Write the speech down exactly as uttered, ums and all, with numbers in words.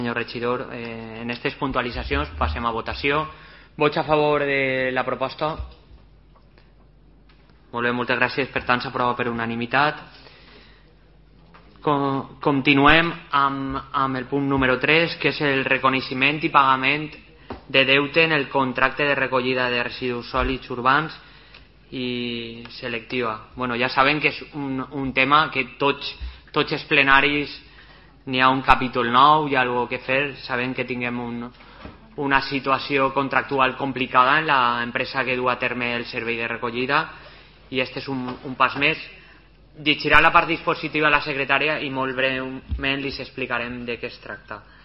senyor regidor. Eh, en aquestes puntualitzacions passem a votació. Vots a favor de la proposta? Molt bé, moltes gràcies. Per tant, s'aprova per unanimitat. Com, continuem amb, amb el punt número tres, que és el reconeixement i pagament de deute en el contracte de recollida de residus sòlids urbans i selectiva. Bueno, ja saben que és un, un tema que tots, tots els plenaris n'hi ha un capítol nou, hi ha alguna cosa que fer. Sabem que tinguem un, una situació contractual complicada en l'empresa que du a terme el servei de recollida, i este és un, un pas més. Llegirà la part dispositiva a la secretària i molt breument li explicarem de què es tracta.